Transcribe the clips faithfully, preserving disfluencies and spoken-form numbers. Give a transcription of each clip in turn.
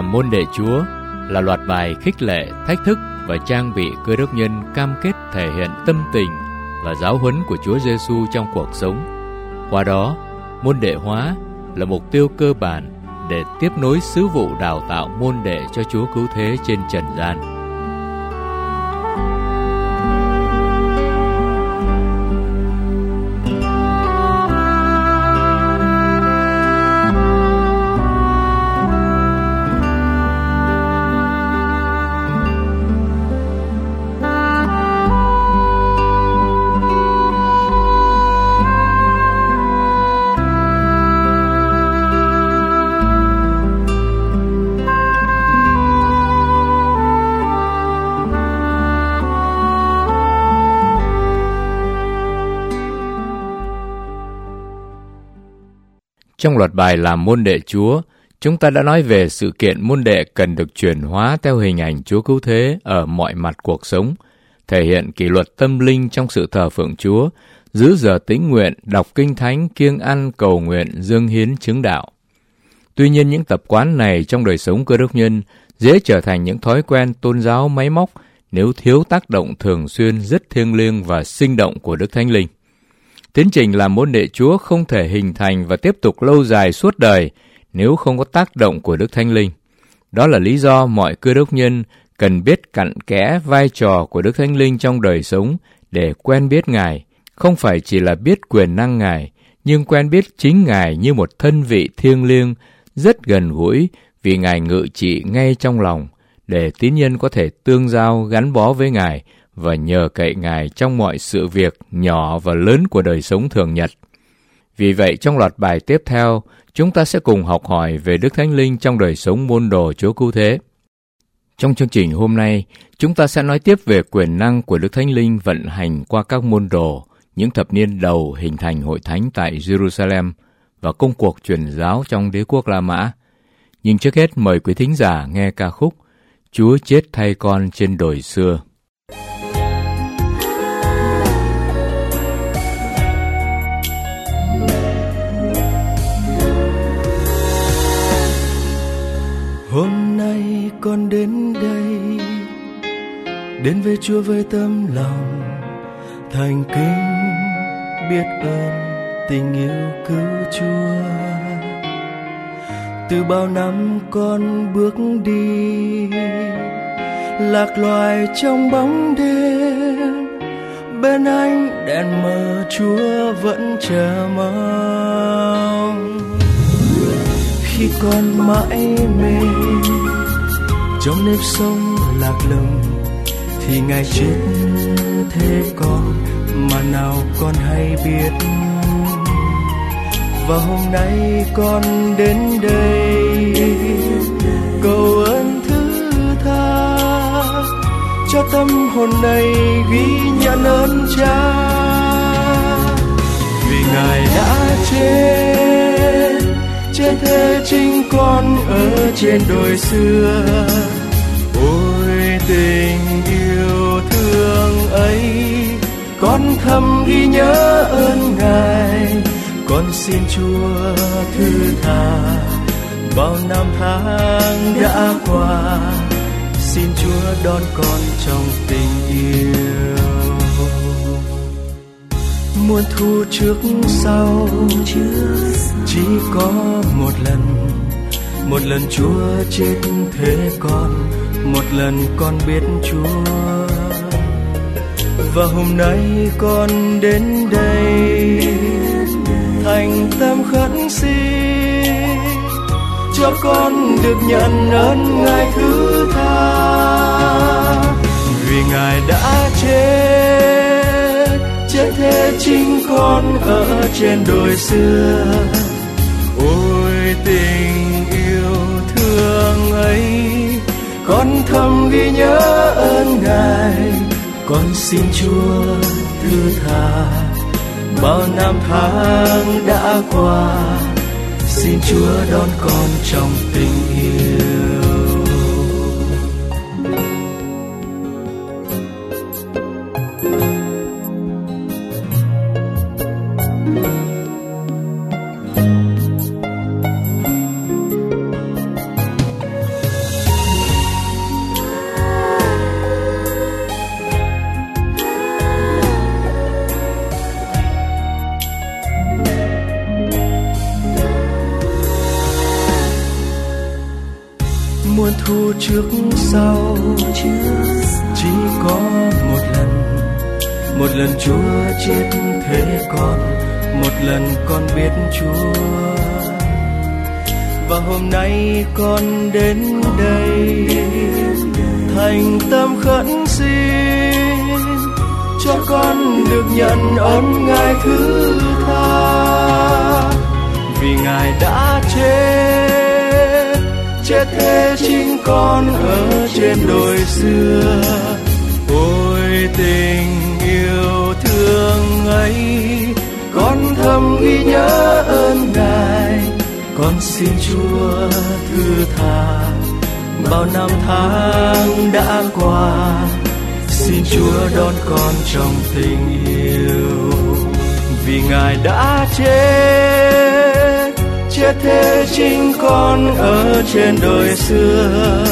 làm môn đệ Chúa là loạt bài khích lệ, thách thức và trang bị Cơ Đốc nhân cam kết thể hiện tâm tình và giáo huấn của Chúa Giêsu trong cuộc sống. Qua đó, môn đệ hóa là mục tiêu cơ bản để tiếp nối sứ vụ đào tạo môn đệ cho Chúa Cứu Thế trên trần gian. Trong loạt bài làm môn đệ Chúa, chúng ta đã nói về sự kiện môn đệ cần được chuyển hóa theo hình ảnh Chúa Cứu Thế ở mọi mặt cuộc sống, thể hiện kỷ luật tâm linh trong sự thờ phượng Chúa, giữ giờ tĩnh nguyện, đọc kinh thánh, kiêng ăn, cầu nguyện, dâng hiến chứng đạo. Tuy nhiên, những tập quán này trong đời sống Cơ Đốc nhân dễ trở thành những thói quen tôn giáo máy móc nếu thiếu tác động thường xuyên rất thiêng liêng và sinh động của Đức Thánh Linh. Tiến trình làm môn đệ Chúa không thể hình thành và tiếp tục lâu dài suốt đời nếu không có tác động của Đức Thánh Linh. Đó là lý do mọi Cơ Đốc nhân cần biết cặn kẽ vai trò của Đức Thánh Linh trong đời sống để quen biết Ngài, không phải chỉ là biết quyền năng Ngài, nhưng quen biết chính Ngài như một thân vị thiêng liêng, rất gần gũi vì Ngài ngự trị ngay trong lòng, để tín nhân có thể tương giao gắn bó với Ngài và nhờ cậy Ngài trong mọi sự việc nhỏ và lớn của đời sống thường nhật. Vì vậy, trong loạt bài tiếp theo, chúng ta sẽ cùng học hỏi về Đức Thánh Linh trong đời sống môn đồ Chúa Cứu Thế. Trong chương trình hôm nay, chúng ta sẽ nói tiếp về quyền năng của Đức Thánh Linh vận hành qua các môn đồ những thập niên đầu hình thành hội thánh tại Jerusalem và công cuộc truyền giáo trong đế quốc La Mã. Nhưng trước hết mời quý thính giả nghe ca khúc Chúa chết thay con trên đồi xưa. Hôm nay con đến đây, đến với Chúa với tấm lòng thành kính, biết ơn tình yêu cứu Chúa. Từ bao năm con bước đi, lạc loài trong bóng đêm, bên anh đèn mờ Chúa vẫn chờ mong. Khi con mãi mê trong nếp sống lạc lõng, thì Ngài chết thế con mà nào con hay biết. Và hôm nay con đến đây cầu ơn thứ tha, cho tâm hồn này ghi nhận ơn Cha. Vì Ngài đã chết, chết thế chính con ở trên đồi xưa. Ôi tình yêu thương ấy, con thầm ghi nhớ ơn Ngài. Con xin Chúa thứ tha bao năm tháng đã qua, xin Chúa đón con trong tình yêu. Muôn thu trước sau chỉ có một lần, một lần Chúa chết thế con, một lần con biết Chúa. Và hôm nay con đến đây thành tâm khẩn xin, cho con được nhận ơn Ngài thứ tha. Vì Ngài đã chết, chết thế chính con ở trên đồi xưa. Ôi tình yêu thương ấy, con thầm ghi nhớ ơn Ngài. Con xin Chúa thứ tha bao năm tháng đã qua, xin Chúa đón con trong tình yêu. muôn thu trước sau, chỉ có một lần, một lần Chúa chết thế con, một lần con biết Chúa. Và hôm nay con đến đây thành tâm khẩn xin cho con được nhận ơn Ngài thứ tha, vì Ngài đã chết, chết thế chính con ở trên đồi xưa. Ôi tình yêu thương ấy, con thầm ghi nhớ ơn Ngài, con xin Chúa thứ tha bao năm tháng đã qua. Xin Chúa đón con trong tình yêu, vì Ngài đã chết, chết thế chính con ở trên đồi xưa.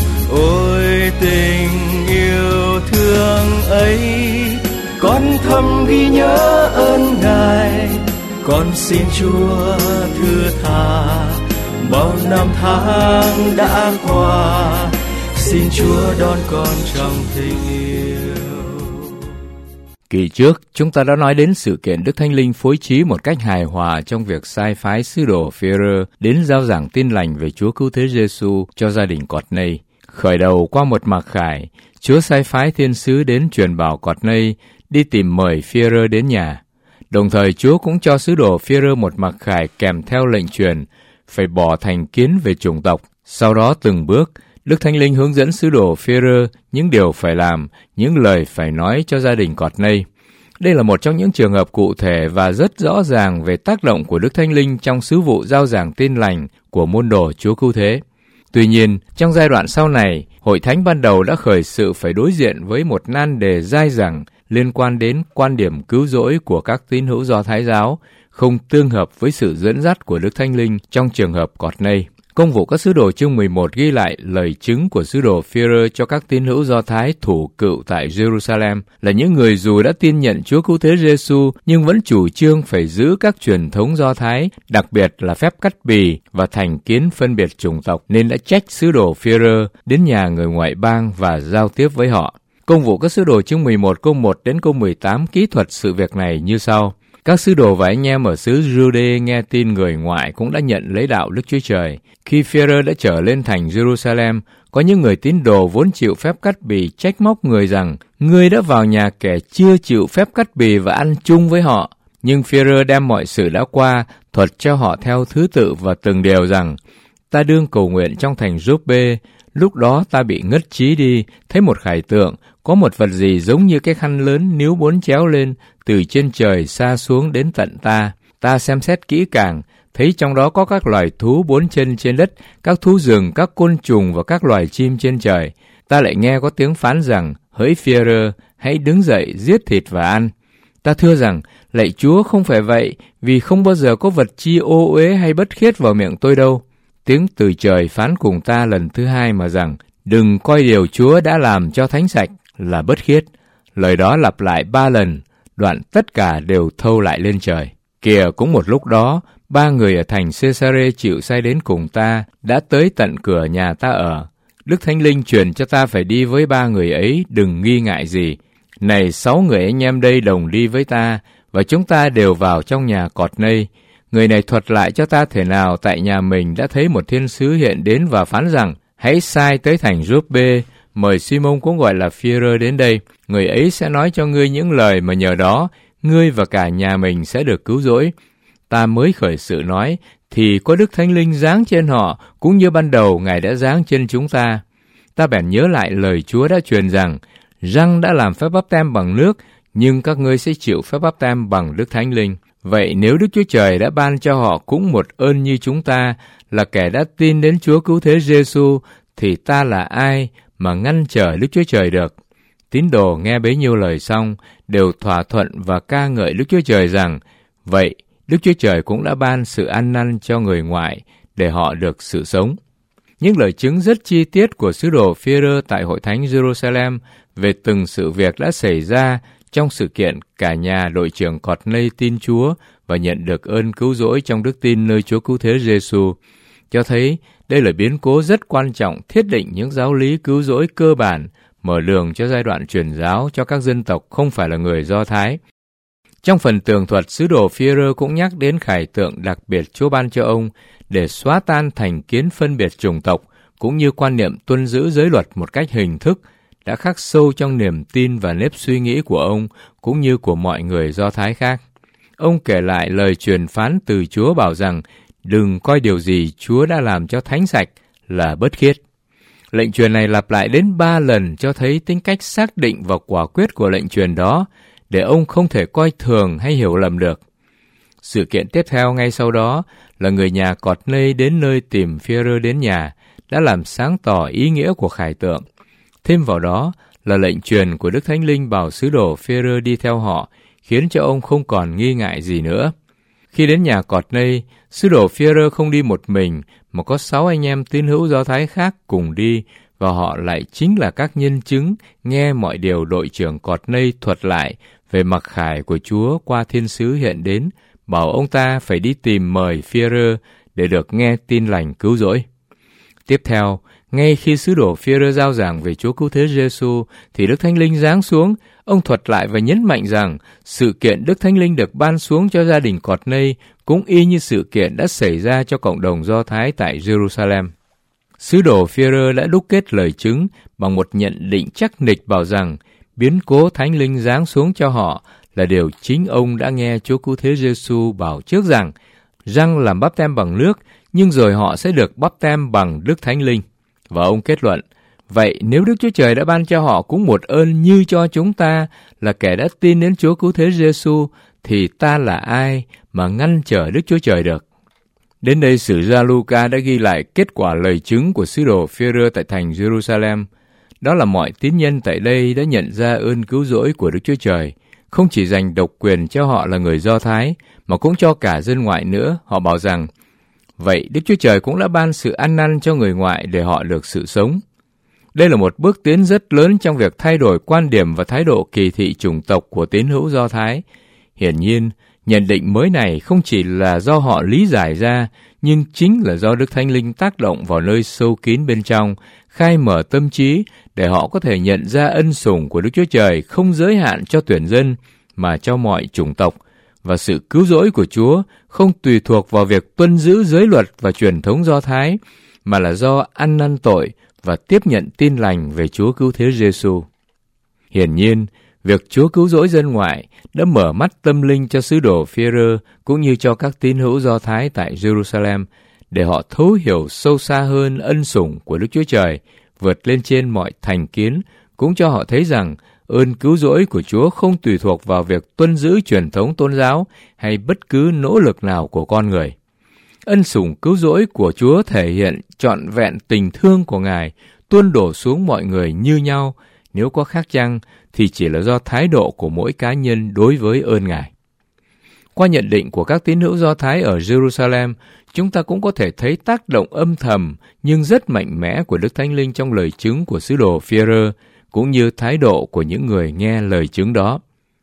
Ôi tình yêu thương ấy, con thầm ghi nhớ ơn Ngài, con xin Chúa thứ tha bao năm tháng đã qua. Xin Chúa đón con trong tình yêu. Kỳ trước, chúng ta đã nói đến sự kiện Đức Thánh Linh phối trí một cách hài hòa trong việc sai phái sứ đồ Phêrô đến rao giảng tin lành về Chúa Cứu Thế Giêsu cho gia đình Cọt-nây. Khởi đầu qua một mặc khải, Chúa sai phái thiên sứ đến truyền bảo Cọt-nây đi tìm mời Phêrô đến nhà. Đồng thời Chúa cũng cho sứ đồ Phêrô một mặc khải kèm theo lệnh truyền phải bỏ thành kiến về chủng tộc. Sau đó từng bước, Đức Thánh Linh hướng dẫn sứ đồ Phêrô những điều phải làm, những lời phải nói cho gia đình Cọt-nây. Đây là một trong những trường hợp cụ thể và rất rõ ràng về tác động của Đức Thánh Linh trong sứ vụ rao giảng tin lành của môn đồ Chúa Cứu Thế. Tuy nhiên, trong giai đoạn sau này, Hội Thánh ban đầu đã khởi sự phải đối diện với một nan đề dai dẳng liên quan đến quan điểm cứu rỗi của các tín hữu Do Thái giáo, không tương hợp với sự dẫn dắt của Đức Thánh Linh trong trường hợp Cọt-nây. Công vụ các sứ đồ chương mười một ghi lại lời chứng của sứ đồ Phêrô cho các tín hữu Do Thái thủ cựu tại Jerusalem là những người dù đã tin nhận Chúa Cứu Thế Giêsu nhưng vẫn chủ trương phải giữ các truyền thống Do Thái, đặc biệt là phép cắt bì và thành kiến phân biệt chủng tộc, nên đã trách sứ đồ Phêrô đến nhà người ngoại bang và giao tiếp với họ. Công vụ các sứ đồ chương mười một câu một đến câu mười tám kỹ thuật sự việc này như sau. Các sứ đồ và anh em ở xứ Giu-đê nghe tin người ngoại cũng đã nhận lấy đạo Đức Chúa Trời. Khi Phêrô đã trở lên thành Jerusalem, có những người tín đồ vốn chịu phép cắt bì trách móc người rằng ngươi đã vào nhà kẻ chưa chịu phép cắt bì và ăn chung với họ. Nhưng Phêrô đem mọi sự đã qua, thuật cho họ theo thứ tự và từng điều rằng ta đương cầu nguyện trong thành Giô-pê. Lúc đó ta bị ngất trí đi, thấy một khải tượng, có một vật gì giống như cái khăn lớn níu bốn chéo lên, từ trên trời xa xuống đến tận ta. Ta xem xét kỹ càng, thấy trong đó có các loài thú bốn chân trên đất, các thú rừng, các côn trùng và các loài chim trên trời. Ta lại nghe có tiếng phán rằng, hỡi Phêrô, hãy đứng dậy, giết thịt và ăn. Ta thưa rằng, lạy Chúa không phải vậy, vì không bao giờ có vật chi ô uế hay bất khiết vào miệng tôi đâu. Tiếng từ trời phán cùng ta lần thứ hai mà rằng, đừng coi điều Chúa đã làm cho thánh sạch là bất khiết. Lời đó lặp lại ba lần, đoạn tất cả đều thâu lại lên trời. Kìa cũng một lúc đó, ba người ở thành Cê-sa-rê chịu sai đến cùng ta, đã tới tận cửa nhà ta ở. Đức Thánh Linh truyền cho ta phải đi với ba người ấy, đừng nghi ngại gì. Này sáu người anh em đây đồng đi với ta, và chúng ta đều vào trong nhà Cọt-nây. Người này thuật lại cho ta thể nào tại nhà mình đã thấy một thiên sứ hiện đến và phán rằng, hãy sai tới thành Giô-pê, mời Si-môn cũng gọi là Phêrô đến đây. Người ấy sẽ nói cho ngươi những lời mà nhờ đó, ngươi và cả nhà mình sẽ được cứu rỗi. Ta mới khởi sự nói, thì có Đức Thánh Linh giáng trên họ, cũng như ban đầu Ngài đã giáng trên chúng ta. Ta bèn nhớ lại lời Chúa đã truyền rằng, Răng đã làm phép báp têm bằng nước, nhưng các ngươi sẽ chịu phép báp têm bằng Đức Thánh Linh. Vậy nếu Đức Chúa Trời đã ban cho họ cũng một ơn như chúng ta, là kẻ đã tin đến Chúa Cứu Thế Giêsu, thì ta là ai mà ngăn trở Đức Chúa Trời được? Tín đồ nghe bấy nhiêu lời xong, đều thỏa thuận và ca ngợi Đức Chúa Trời rằng, vậy Đức Chúa Trời cũng đã ban sự ăn năn cho người ngoại, để họ được sự sống. Những lời chứng rất chi tiết của sứ đồ Phêrô tại Hội Thánh Jerusalem về từng sự việc đã xảy ra trong sự kiện cả nhà đội trưởng Cọt-nây tin Chúa và nhận được ơn cứu rỗi trong đức tin nơi Chúa Cứu Thế Giêsu. cho thấy đây là biến cố rất quan trọng thiết định những giáo lý cứu rỗi cơ bản, mở đường cho giai đoạn truyền giáo cho các dân tộc không phải là người Do Thái. Trong phần tường thuật, sứ đồ Phi-e-rơ cũng nhắc đến khải tượng đặc biệt Chúa ban cho ông để xóa tan thành kiến phân biệt chủng tộc, cũng như quan niệm tuân giữ giới luật một cách hình thức, đã khắc sâu trong niềm tin và nếp suy nghĩ của ông, cũng như của mọi người Do Thái khác. Ông kể lại lời truyền phán từ Chúa bảo rằng, đừng coi điều gì Chúa đã làm cho thánh sạch là bất khiết. Lệnh truyền này lặp lại đến ba lần cho thấy tính cách xác định và quả quyết của lệnh truyền đó, để ông không thể coi thường hay hiểu lầm được. Sự kiện tiếp theo ngay sau đó là người nhà Cọt Nây đến nơi tìm Phi-e-rơ đến nhà, đã làm sáng tỏ ý nghĩa của khải tượng. Thêm vào đó là lệnh truyền của Đức Thánh Linh bảo sứ đồ Phi-e-rơ đi theo họ, khiến cho ông không còn nghi ngại gì nữa. Khi đến nhà Cọt Nây, sứ đồ Phi-e-rơ không đi một mình, mà có sáu anh em tín hữu Do Thái khác cùng đi, và họ lại chính là các nhân chứng nghe mọi điều đội trưởng Cọt Nây thuật lại về mặc khải của Chúa qua thiên sứ hiện đến, bảo ông ta phải đi tìm mời Phi-e-rơ để được nghe tin lành cứu rỗi. Tiếp theo, ngay khi sứ đồ Phi-e-rơ giao giảng về Chúa Cứu Thế Giê-xu, thì Đức Thánh Linh giáng xuống. Ông thuật lại và nhấn mạnh rằng sự kiện Đức Thánh Linh được ban xuống cho gia đình Cọt Nây cũng y như sự kiện đã xảy ra cho cộng đồng Do Thái tại Jerusalem. Sứ đồ Phi-e-rơ đã đúc kết lời chứng bằng một nhận định chắc nịch bảo rằng biến cố Thánh Linh giáng xuống cho họ là điều chính ông đã nghe Chúa Cứu Thế Giê-xu bảo trước rằng răng làm báp têm bằng nước, nhưng rồi họ sẽ được báp têm bằng Đức Thánh Linh. Và ông kết luận, vậy nếu Đức Chúa Trời đã ban cho họ cũng một ơn như cho chúng ta là kẻ đã tin đến Chúa Cứu Thế Giê-xu, thì ta là ai mà ngăn trở Đức Chúa Trời được? Đến đây, sử gia Luca đã ghi lại kết quả lời chứng của sứ đồ Phi-e-rơ tại thành Jerusalem. Đó là mọi tín nhân tại đây đã nhận ra ơn cứu rỗi của Đức Chúa Trời, không chỉ dành độc quyền cho họ là người Do Thái, mà cũng cho cả dân ngoại nữa. Họ bảo rằng, vậy Đức Chúa Trời cũng đã ban sự ăn năn cho người ngoại để họ được sự sống. Đây là một bước tiến rất lớn trong việc thay đổi quan điểm và thái độ kỳ thị chủng tộc của tín hữu Do Thái. Hiển nhiên, nhận định mới này không chỉ là do họ lý giải ra, nhưng chính là do Đức Thánh Linh tác động vào nơi sâu kín bên trong, khai mở tâm trí để họ có thể nhận ra ân sủng của Đức Chúa Trời không giới hạn cho tuyển dân, mà cho mọi chủng tộc, và sự cứu rỗi của Chúa không tùy thuộc vào việc tuân giữ giới luật và truyền thống Do Thái, mà là do ăn năn tội và tiếp nhận tin lành về Chúa Cứu Thế Giê-xu. Hiển nhiên, việc Chúa cứu rỗi dân ngoại đã mở mắt tâm linh cho sứ đồ Phi-e-rơ cũng như cho các tín hữu Do Thái tại Jerusalem, để họ thấu hiểu sâu xa hơn ân sủng của Đức Chúa Trời, vượt lên trên mọi thành kiến, cũng cho họ thấy rằng ơn cứu rỗi của Chúa không tùy thuộc vào việc tuân giữ truyền thống tôn giáo hay bất cứ nỗ lực nào của con người. Ân sủng cứu rỗi của Chúa thể hiện trọn vẹn tình thương của Ngài tuôn đổ xuống mọi người như nhau. Nếu có khác chăng thì chỉ là do thái độ của mỗi cá nhân đối với ơn Ngài. Qua nhận định của các tín hữu Do Thái ở Jerusalem, chúng ta cũng có thể thấy tác động âm thầm nhưng rất mạnh mẽ của Đức Thánh Linh trong lời chứng của sứ đồ Phi-e-rơ, cũng như thái độ của những người nghe lời chứng đó.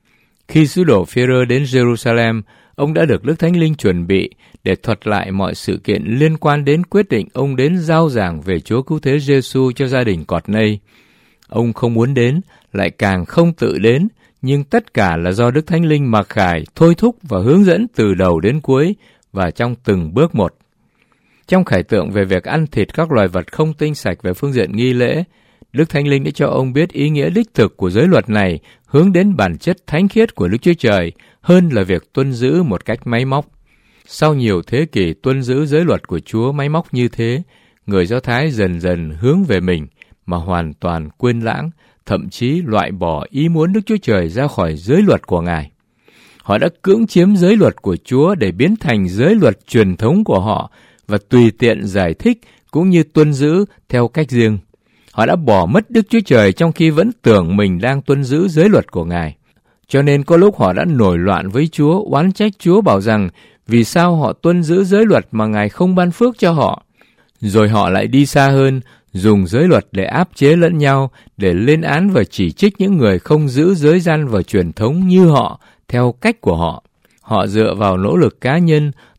Khi sứ đồ Phi-e-rơ đến Jerusalem, ông đã được Đức Thánh Linh chuẩn bị để thuật lại mọi sự kiện liên quan đến quyết định ông đến giao giảng về Chúa Cứu Thế Giê-xu cho gia đình Cọt Nây. Ông không muốn đến, lại càng không tự đến, nhưng tất cả là do Đức Thánh Linh mặc khải, thôi thúc và hướng dẫn từ đầu đến cuối và trong từng bước một. Trong khải tượng về việc ăn thịt các loài vật không tinh sạch về phương diện nghi lễ, Đức Thánh Linh đã cho ông biết ý nghĩa đích thực của giới luật này hướng đến bản chất thánh khiết của Đức Chúa Trời hơn là việc tuân giữ một cách máy móc. Sau nhiều thế kỷ tuân giữ giới luật của Chúa máy móc như thế, người Do Thái dần dần hướng về mình mà hoàn toàn quên lãng, thậm chí loại bỏ ý muốn Đức Chúa Trời ra khỏi giới luật của Ngài. Họ đã cưỡng chiếm giới luật của Chúa để biến thành giới luật truyền thống của họ và tùy tiện giải thích cũng như tuân giữ theo cách riêng. Họ đã bỏ mất Đức Chúa Trời trong khi vẫn tưởng mình đang tuân giữ giới luật của Ngài. Cho nên có lúc họ đã nổi loạn với Chúa, oán trách Chúa bảo rằng vì sao họ tuân giữ giới luật mà Ngài không ban phước cho họ. Rồi họ lại đi xa hơn, dùng giới luật để áp chế lẫn nhau, để lên án và chỉ trích những người không giữ giới răn và truyền thống như họ, theo cách của họ. Họ dựa vào nỗ lực cá nhân,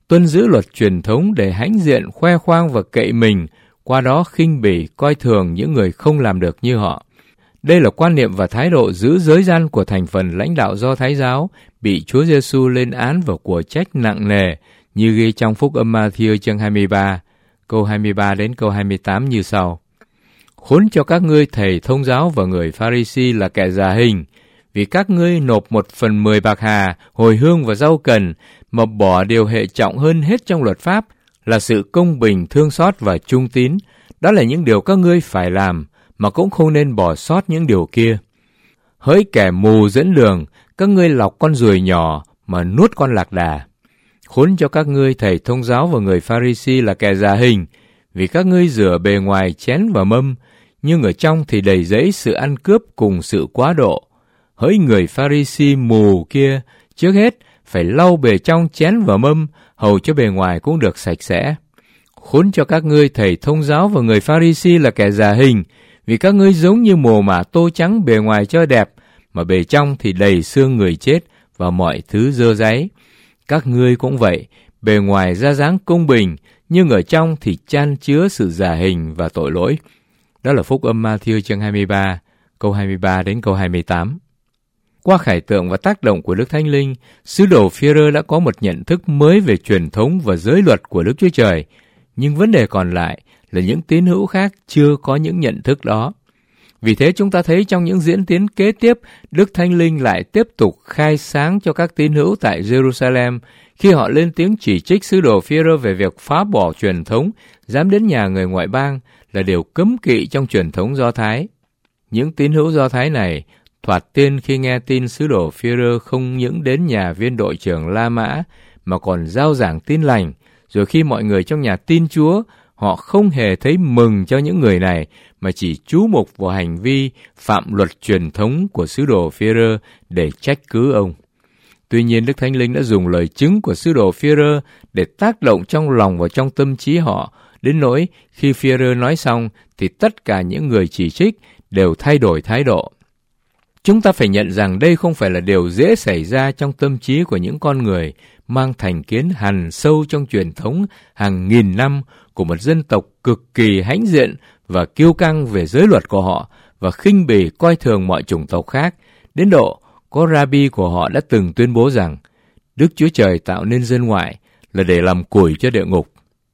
tuân giữ luật truyền thống để hãnh diện, khoe khoang và cậy mình, qua đó khinh bỉ, coi thường những người không làm được như họ. Đây là quan niệm và thái độ giữ giới gian của thành phần lãnh đạo Do Thái giáo bị Chúa Giêsu lên án và của trách nặng nề, như ghi trong Phúc Âm Ma-thi-ơ chương hai mươi ba, câu hai mươi ba đến câu hai mươi tám như sau. Khốn cho các ngươi thầy thông giáo và người Pha-ri-si là kẻ giả hình, vì các ngươi nộp một phần mười bạc hà, hồi hương và rau cần, mà bỏ điều hệ trọng hơn hết trong luật pháp, là sự công bình, thương xót và trung tín. Đó là những điều các ngươi phải làm, mà cũng không nên bỏ sót những điều kia. Hỡi kẻ mù dẫn đường, các ngươi lọc con ruồi nhỏ mà nuốt con lạc đà. Khốn cho các ngươi thầy thông giáo và người Pha-ri-si là kẻ giả hình, vì các ngươi rửa bề ngoài chén và mâm, nhưng ở trong thì đầy dẫy sự ăn cướp cùng sự quá độ. Hỡi người Pha-ri-si mù kia, trước hết phải lau bề trong chén và mâm, hầu cho bề ngoài cũng được sạch sẽ. Khốn cho các ngươi thầy thông giáo và người Pha-ri-si là kẻ giả hình, vì các ngươi giống như mồ mả tô trắng bề ngoài cho đẹp, mà bề trong thì đầy xương người chết và mọi thứ dơ dáy. Các ngươi cũng vậy, bề ngoài ra dáng công bình, nhưng ở trong thì chan chứa sự giả hình và tội lỗi. Đó là Phúc Âm Ma-thi-ơ chương hai mươi ba, câu hai mươi ba đến câu hai mươi tám. Qua khải tượng và tác động của Đức Thánh Linh, sứ đồ Phi-e-rơ đã có một nhận thức mới về truyền thống và giới luật của Đức Chúa Trời, nhưng vấn đề còn lại là những tín hữu khác chưa có những nhận thức đó. Vì thế chúng ta thấy trong những diễn tiến kế tiếp, Đức Thánh Linh lại tiếp tục khai sáng cho các tín hữu tại Jerusalem khi họ lên tiếng chỉ trích sứ đồ Phi-e-rơ về việc phá bỏ truyền thống, dám đến nhà người ngoại bang là điều cấm kỵ trong truyền thống Do Thái. Những tín hữu Do Thái này thoạt tiên khi nghe tin sứ đồ Phi-e-rơ không những đến nhà viên đội trưởng La Mã mà còn rao giảng tin lành, rồi khi mọi người trong nhà tin Chúa, họ không hề thấy mừng cho những người này mà chỉ chú mục vào hành vi phạm luật truyền thống của sứ đồ Phi-e-rơ để trách cứ ông. Tuy nhiên, Đức Thánh Linh đã dùng lời chứng của sứ đồ Phi-e-rơ để tác động trong lòng và trong tâm trí họ, đến nỗi khi Phi-e-rơ nói xong thì tất cả những người chỉ trích đều thay đổi thái độ. Chúng ta phải nhận rằng đây không phải là điều dễ xảy ra trong tâm trí của những con người mang thành kiến hằn sâu trong truyền thống hàng nghìn năm của một dân tộc cực kỳ hãnh diện và kiêu căng về giới luật của họ và khinh bỉ coi thường mọi chủng tộc khác, đến độ có rabbi của họ đã từng tuyên bố rằng Đức Chúa Trời tạo nên dân ngoại là để làm củi cho địa ngục.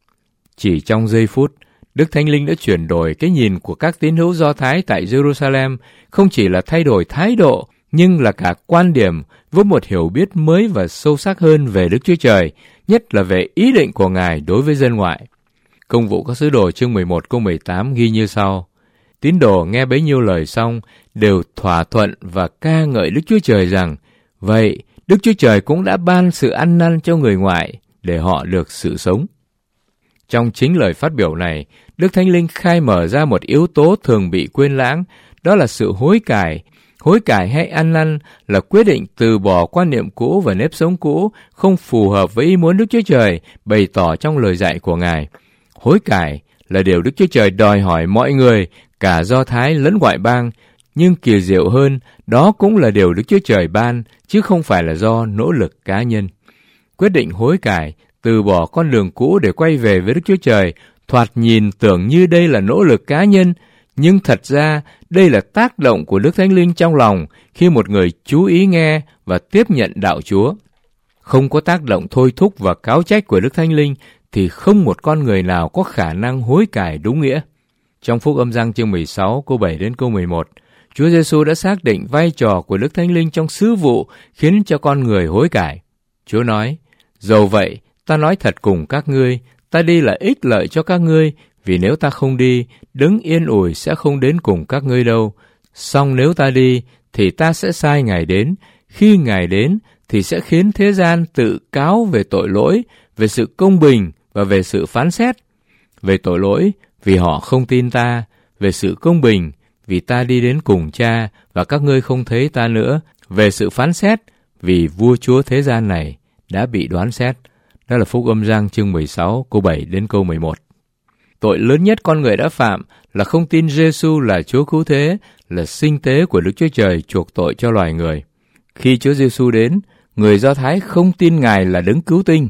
Chỉ trong giây phút, Đức Thánh Linh đã chuyển đổi cái nhìn của các tín hữu Do Thái tại Jerusalem, không chỉ là thay đổi thái độ, nhưng là cả quan điểm với một hiểu biết mới và sâu sắc hơn về Đức Chúa Trời, nhất là về ý định của Ngài đối với dân ngoại. Công vụ các sứ đồ chương mười một câu mười tám ghi như sau. Tín đồ nghe bấy nhiêu lời xong, đều thỏa thuận và ca ngợi Đức Chúa Trời rằng, vậy Đức Chúa Trời cũng đã ban sự ăn năn cho người ngoại để họ được sự sống. Trong chính lời phát biểu này, Đức Thánh Linh khai mở ra một yếu tố thường bị quên lãng, đó là sự hối cải. Hối cải hay ăn năn là quyết định từ bỏ quan niệm cũ và nếp sống cũ không phù hợp với ý muốn Đức Chúa Trời bày tỏ trong lời dạy của Ngài. Hối cải là điều Đức Chúa Trời đòi hỏi mọi người, cả Do Thái lẫn ngoại bang, nhưng kỳ diệu hơn, đó cũng là điều Đức Chúa Trời ban, chứ không phải là do nỗ lực cá nhân. Quyết định hối cải, từ bỏ con đường cũ để quay về với Đức Chúa Trời, thoạt nhìn tưởng như đây là nỗ lực cá nhân, nhưng thật ra đây là tác động của Đức Thánh Linh trong lòng khi một người chú ý nghe và tiếp nhận đạo Chúa. Không có tác động thôi thúc và cáo trách của Đức Thánh Linh thì không một con người nào có khả năng hối cải đúng nghĩa. Trong Phúc Âm Giăng chương mười sáu câu bảy đến câu mười một, Chúa Giêsu đã xác định vai trò của Đức Thánh Linh trong sứ vụ khiến cho con người hối cải. Chúa nói, dầu vậy, ta nói thật cùng các ngươi, ta đi là ích lợi cho các ngươi, vì nếu ta không đi, Đấng yên ủi sẽ không đến cùng các ngươi đâu. Song nếu ta đi, thì ta sẽ sai Ngài đến. Khi Ngài đến, thì sẽ khiến thế gian tự cáo về tội lỗi, về sự công bình và về sự phán xét. Về tội lỗi, vì họ không tin ta. Về sự công bình, vì ta đi đến cùng Cha và các ngươi không thấy ta nữa. Về sự phán xét, vì vua chúa thế gian này đã bị đoán xét. Đó là Phúc Âm Giăng chương mười sáu câu bảy đến câu mười một. Tội lớn nhất con người đã phạm là không tin Giêsu là Chúa cứu thế, là sinh tế của Đức Chúa Trời chuộc tội cho loài người. Khi Chúa Giêsu đến, người Do Thái không tin Ngài là Đấng cứu tinh.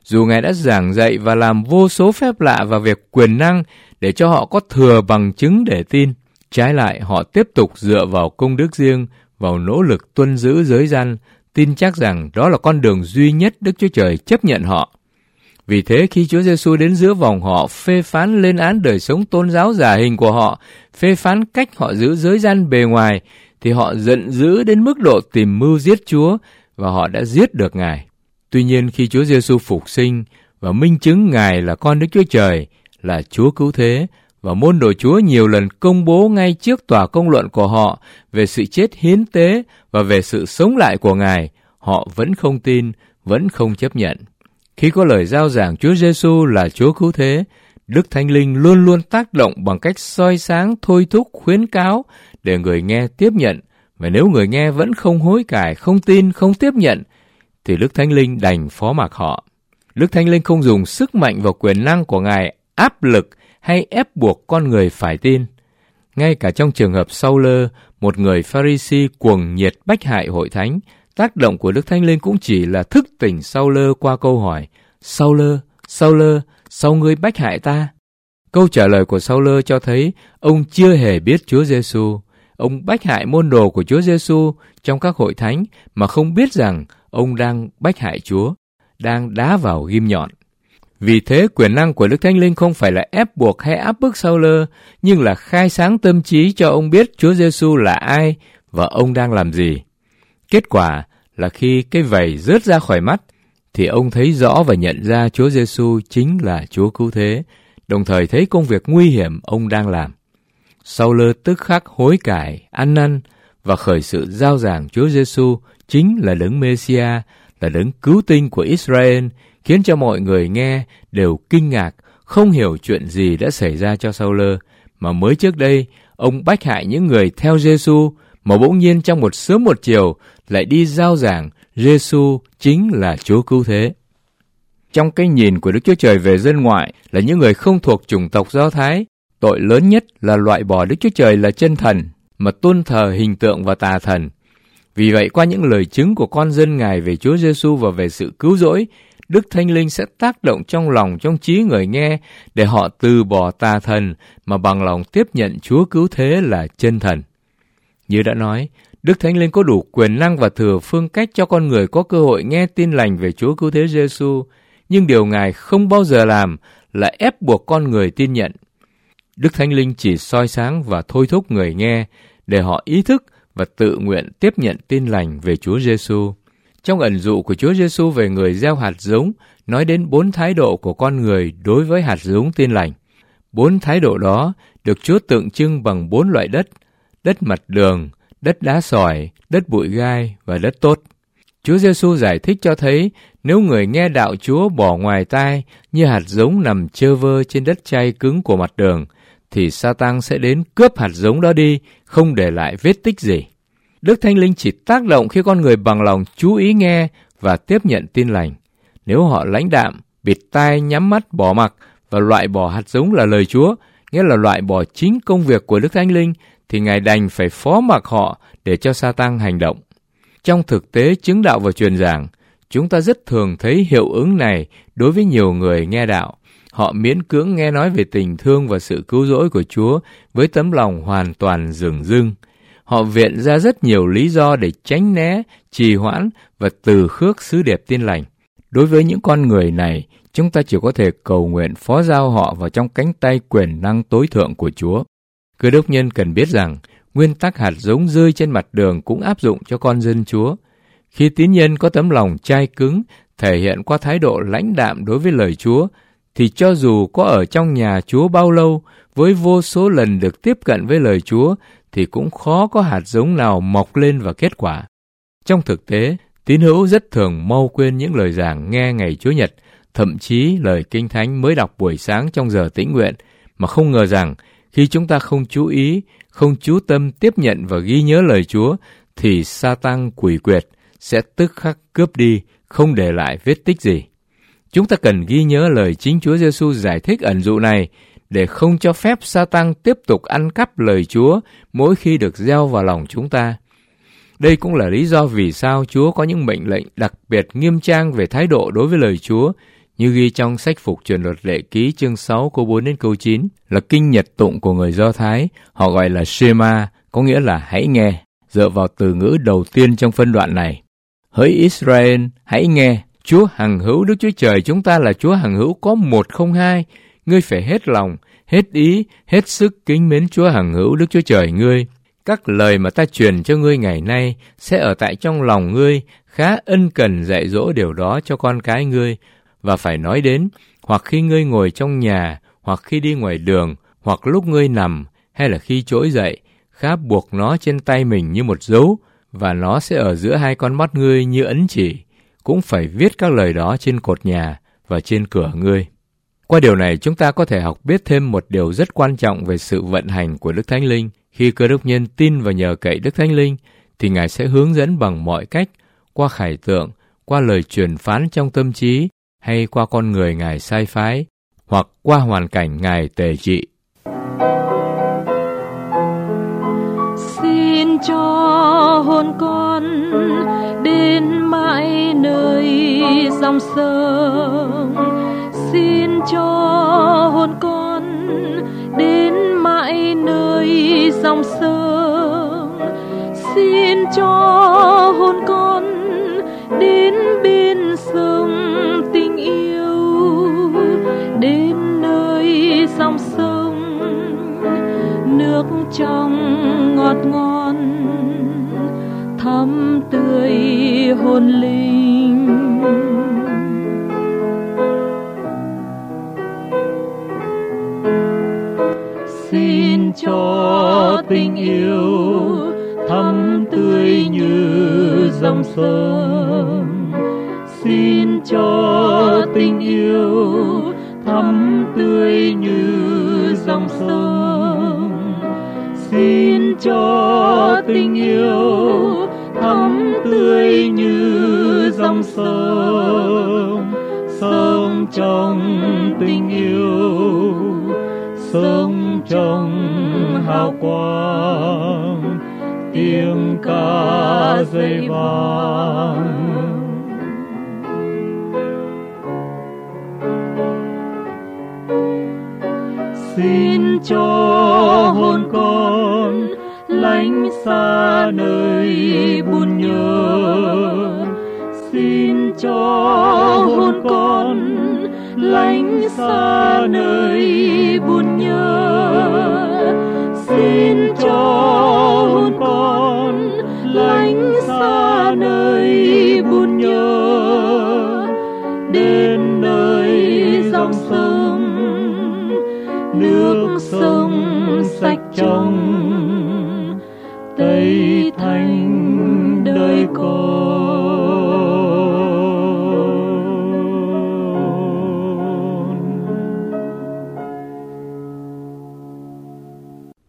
Dù Ngài đã giảng dạy và làm vô số phép lạ và việc quyền năng để cho họ có thừa bằng chứng để tin, trái lại họ tiếp tục dựa vào công đức riêng, vào nỗ lực tuân giữ giới răn, tin chắc rằng đó là con đường duy nhất Đức Chúa Trời chấp nhận họ. Vì thế khi Chúa Giêsu đến giữa vòng họ, phê phán lên án đời sống tôn giáo giả hình của họ, phê phán cách họ giữ giới răn bề ngoài, thì họ giận dữ đến mức độ tìm mưu giết Chúa, và họ đã giết được Ngài. Tuy nhiên khi Chúa Giêsu phục sinh và minh chứng Ngài là con Đức Chúa Trời, là Chúa cứu thế, và môn đồ Chúa nhiều lần công bố ngay trước tòa công luận của họ về sự chết hiến tế và về sự sống lại của Ngài, họ vẫn không tin, vẫn không chấp nhận. Khi có lời rao giảng Chúa Giêsu là Chúa cứu thế, Đức Thánh Linh luôn luôn tác động bằng cách soi sáng, thôi thúc, khuyến cáo để người nghe tiếp nhận. Và nếu người nghe vẫn không hối cải, không tin, không tiếp nhận, thì Đức Thánh Linh đành phó mặc họ. Đức Thánh Linh không dùng sức mạnh và quyền năng của Ngài áp lực hay ép buộc con người phải tin. Ngay cả trong trường hợp Sau-lơ, một người Pha-ri-si cuồng nhiệt bách hại hội thánh, tác động của Đức Thánh Linh cũng chỉ là thức tỉnh Sau-lơ qua câu hỏi: Sau-lơ, Sau-lơ, sao ngươi bách hại ta? Câu trả lời của Sau-lơ cho thấy ông chưa hề biết Chúa Giêsu. Ông bách hại môn đồ của Chúa Giêsu trong các hội thánh mà không biết rằng ông đang bách hại Chúa, đang đá vào ghim nhọn. Vì thế quyền năng của Đức Thánh Linh không phải là ép buộc hay áp bức Sau-lơ, nhưng là khai sáng tâm trí cho ông biết Chúa Giêsu là ai và ông đang làm gì. Kết quả là khi cái vẩy rớt ra khỏi mắt, thì ông thấy rõ và nhận ra Chúa Giêsu chính là Chúa cứu thế, đồng thời thấy công việc nguy hiểm ông đang làm. Sau-lơ tức khắc hối cải, ăn năn và khởi sự rao giảng Chúa Giêsu chính là đấng Mê-si-a, là đấng cứu tinh của Israel, khiến cho mọi người nghe đều kinh ngạc, không hiểu chuyện gì đã xảy ra cho Sau-lơ, mà mới trước đây ông bách hại những người theo Giêsu, mà bỗng nhiên trong một sớm một chiều lại đi rao giảng Giêsu chính là Chúa cứu thế. Trong cái nhìn của Đức Chúa Trời về dân ngoại là những người không thuộc chủng tộc Do Thái, tội lớn nhất là loại bỏ Đức Chúa Trời là chân thần, mà tôn thờ hình tượng và tà thần. Vì vậy, qua những lời chứng của con dân Ngài về Chúa Giêsu và về sự cứu rỗi, Đức Thánh Linh sẽ tác động trong lòng, trong trí người nghe để họ từ bỏ tà thần mà bằng lòng tiếp nhận Chúa cứu thế là chân thần. Như đã nói, Đức Thánh Linh có đủ quyền năng và thừa phương cách cho con người có cơ hội nghe tin lành về Chúa cứu thế Giêsu, nhưng điều Ngài không bao giờ làm là ép buộc con người tin nhận. Đức Thánh Linh chỉ soi sáng và thôi thúc người nghe để họ ý thức và tự nguyện tiếp nhận tin lành về Chúa Giêsu. Trong ẩn dụ của Chúa Giêsu về người gieo hạt giống, nói đến bốn thái độ của con người đối với hạt giống tin lành. Bốn thái độ đó được Chúa tượng trưng bằng bốn loại đất: đất mặt đường, đất đá sỏi, đất bụi gai và đất tốt. Chúa Giêsu giải thích cho thấy nếu người nghe đạo Chúa bỏ ngoài tai như hạt giống nằm trơ vơ trên đất chai cứng của mặt đường, thì Sa-tan sẽ đến cướp hạt giống đó đi, không để lại vết tích gì. Đức Thánh Linh chỉ tác động khi con người bằng lòng chú ý nghe và tiếp nhận tin lành. Nếu họ lãnh đạm, bịt tai, nhắm mắt, bỏ mặc và loại bỏ hạt giống là lời Chúa, nghĩa là loại bỏ chính công việc của Đức Thánh Linh, thì Ngài đành phải phó mặc họ để cho Sa-tan hành động. Trong thực tế chứng đạo và truyền giảng, chúng ta rất thường thấy hiệu ứng này đối với nhiều người nghe đạo. Họ miễn cưỡng nghe nói về tình thương và sự cứu rỗi của Chúa với tấm lòng hoàn toàn dửng dưng. Họ viện ra rất nhiều lý do để tránh né, trì hoãn và từ khước sứ điệp tin lành. Đối với những con người này, chúng ta chỉ có thể cầu nguyện phó giao họ vào trong cánh tay quyền năng tối thượng của Chúa. Cơ đốc nhân cần biết rằng, nguyên tắc hạt giống rơi trên mặt đường cũng áp dụng cho con dân Chúa. Khi tín nhân có tấm lòng chai cứng, thể hiện qua thái độ lãnh đạm đối với lời Chúa, thì cho dù có ở trong nhà Chúa bao lâu, với vô số lần được tiếp cận với lời Chúa, thì cũng khó có hạt giống nào mọc lên và kết quả. Trong thực tế, tín hữu rất thường mau quên những lời giảng nghe ngày Chúa Nhật, thậm chí lời Kinh Thánh mới đọc buổi sáng trong giờ tĩnh nguyện, mà không ngờ rằng khi chúng ta không chú ý, không chú tâm tiếp nhận và ghi nhớ lời Chúa, thì Sa-tan quỷ quyệt sẽ tức khắc cướp đi, không để lại vết tích gì. Chúng ta cần ghi nhớ lời chính Chúa Giêsu giải thích ẩn dụ này để không cho phép Sa-tan tiếp tục ăn cắp lời Chúa mỗi khi được gieo vào lòng chúng ta. Đây cũng là lý do vì sao Chúa có những mệnh lệnh đặc biệt nghiêm trang về thái độ đối với lời Chúa, như ghi trong sách Phục Truyền Luật Lệ Ký chương sáu câu bốn đến câu chín, là kinh nhật tụng của người Do Thái, họ gọi là Shema, có nghĩa là hãy nghe, dựa vào từ ngữ đầu tiên trong phân đoạn này. Hỡi Israel, hãy nghe, Chúa hằng hữu Đức Chúa Trời chúng ta là Chúa hằng hữu có một không hai, ngươi phải hết lòng, hết ý, hết sức kính mến Chúa hằng hữu Đức Chúa Trời ngươi. Các lời mà ta truyền cho ngươi ngày nay sẽ ở tại trong lòng ngươi, khá ân cần dạy dỗ điều đó cho con cái ngươi, và phải nói đến, hoặc khi ngươi ngồi trong nhà, hoặc khi đi ngoài đường, hoặc lúc ngươi nằm, hay là khi trỗi dậy, khá buộc nó trên tay mình như một dấu, và nó sẽ ở giữa hai con mắt ngươi như ấn chỉ. Cũng phải viết các lời đó trên cột nhà và trên cửa ngươi. Qua điều này, chúng ta có thể học biết thêm một điều rất quan trọng về sự vận hành của Đức Thánh Linh. Khi Cơ Đốc nhân tin và nhờ cậy Đức Thánh Linh, thì Ngài sẽ hướng dẫn bằng mọi cách, qua khải tượng, qua lời truyền phán trong tâm trí, hay qua con người Ngài sai phái, hoặc qua hoàn cảnh Ngài tề trị. Xin cho hồn con đến mãi nơi dòng sông, xin cho hồn con đến mãi nơi dòng sông, xin cho hồn con đến bên sông tình yêu, đến nơi dòng sông nước trong ngọt ngon thắm tươi hồn linh. Xin cho tình yêu thắm tươi như dòng sông, xin cho tình yêu thắm tươi như dòng sông, xin cho tình yêu thắm tươi như dòng sông, sống trong tình yêu, sống trong hào quang, tiếng ca dây vang. Xin cho hồn con lánh xa nơi buồn nhớ, xin cho hồn con lánh xa nơi buồn nhớ, xin cho hồn con lánh xa nơi buồn nhớ, đến nơi dòng sông, nước sông sạch trong Tây Thánh đời con.